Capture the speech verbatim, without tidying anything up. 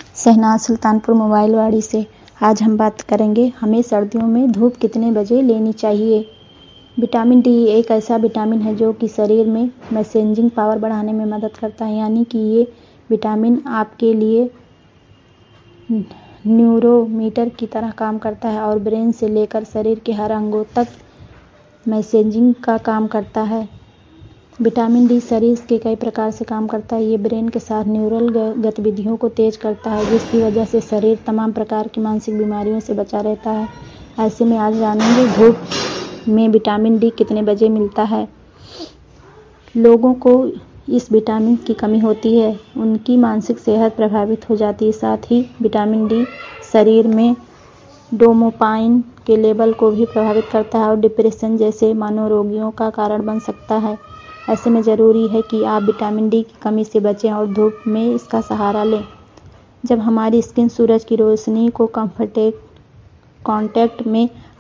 Shehnaaz Sultanpur mobile वाड़ी से। आज हम बात करेंगे हमें सर्दियों में धूप कितने बजे लेनी चाहिए। विटामिन डी एक ऐसा विटामिन है जो कि शरीर में मैसेजिंग पावर बढ़ाने में मदद करता है, यानी कि ये विटामिन आपके लिए न्यूरोमीटर की तरह काम करता है और ब्रेन से लेकर शरीर के हर अंगों तक मैसेजिंग का काम करता है। विटामिन डी शरीर के कई प्रकार से काम करता है। ये ब्रेन के साथ न्यूरल गतिविधियों को तेज करता है, जिसकी वजह से शरीर तमाम प्रकार की मानसिक बीमारियों से बचा रहता है। ऐसे में आज जानेंगे धूप में विटामिन डी कितने बजे मिलता है। लोगों को इस विटामिन की कमी होती है, उनकी मानसिक सेहत प्रभावित हो जाती है। साथ ही विटामिन डी शरीर में डोपामाइन के लेवल को भी प्रभावित करता है और डिप्रेशन जैसे मनोरोगियों का कारण बन सकता है। ऐसे में ज़रूरी है कि आप विटामिन डी की कमी से बचें और धूप में इसका सहारा लें। जब हमारी स्किन सूरज की रोशनी को कॉन्टेक्ट में